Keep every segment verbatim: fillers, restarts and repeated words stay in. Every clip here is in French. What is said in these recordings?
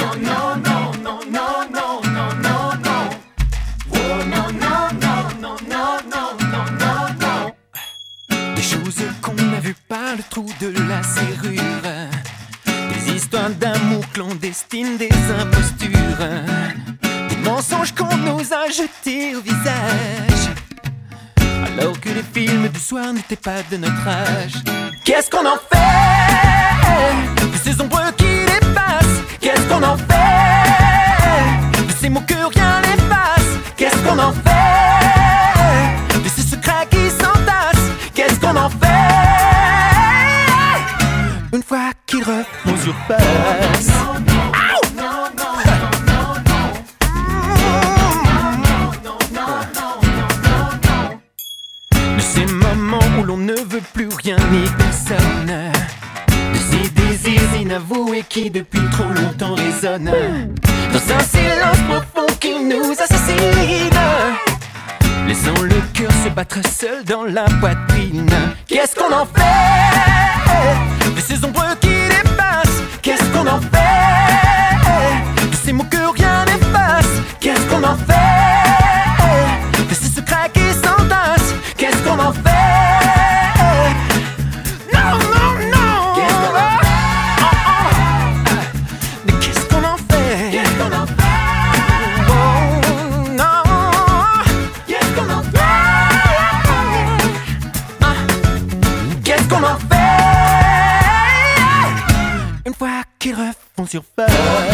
non, non, non, non, non, non, non, non, non. Oh non, non, non, non, non, non, non, non, non. Des choses qu'on a vues par le trou de la serrure, des histoires d'amour clandestines, des impostures, des mensonges qu'on nous a jetés au visage, alors que les films du soir n'étaient pas de notre âge. Qu'est-ce qu'on en fait de ces ombres qui dépassent? Qu'est-ce qu'on en fait de ces mots que rien n'efface? Qu'est-ce qu'on en fait de ces secrets qui s'entassent? Qu'est-ce qu'on en fait une fois qu'ils refont surface? De ces moments où l'on ne veut plus rien ni personne, de ces désirs inavoués qui depuis trop longtemps résonnent dans un silence profond qui nous assassine, laissant le cœur se battre seul dans la poitrine. Qu'est-ce qu'on en fait de ces ombres qui dépassent? Qu'est-ce qu'on en fait de ces mots que rien n'efface? Qu'est-ce qu'on en fait de ces secrets qui s'entassent? Qu'est-ce qu'on en fait? Non, non, non. Qu'est-ce qu'on en fait? Oh, oh. Mais qu'est-ce qu'on en fait? Qu'est-ce qu'on en fait? Oh, non. Qu'est-ce qu'on en fait? Ah. Qu'est-ce qu'on en fait une fois qu'ils refont surface?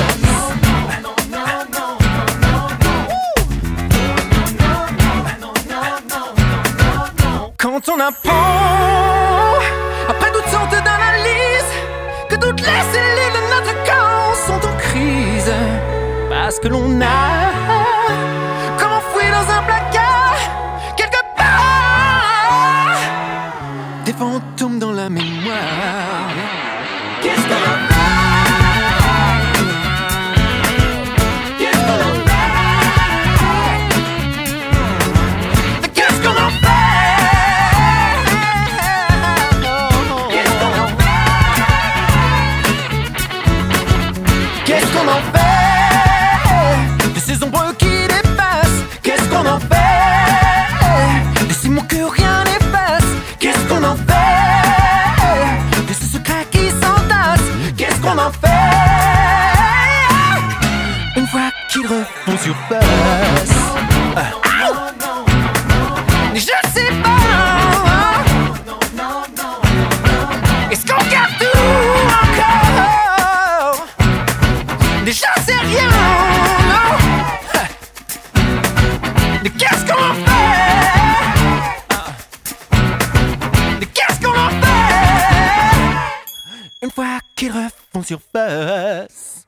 Quand on apprend, après toutes sortes d'analyses, que toutes les cellules de notre corps sont en crise, parce que l'on a comme enfoui dans un placard, quelque part, des fantômes dans la mémoire. Qu'est-ce qu'on en fait? Qu'est-ce qu'on en fait? Qu'est-ce qu'on en fait? Qu'est-ce qu'on en fait de ces ombres qui dépassent? Qu'est-ce qu'on en fait de ces mots que rien n'efface? Qu'est-ce qu'on en fait de ces secrets qui s'entassent? Qu'est-ce qu'on en fait une fois qu'ils refont surface? Ah. Je sais pas. Est-ce qu'on garde tout encore? Déjà c'est rien, non? Mais qu'est-ce qu'on en fait? Mais qu'est-ce qu'on en fait une fois qu'ils refont surface?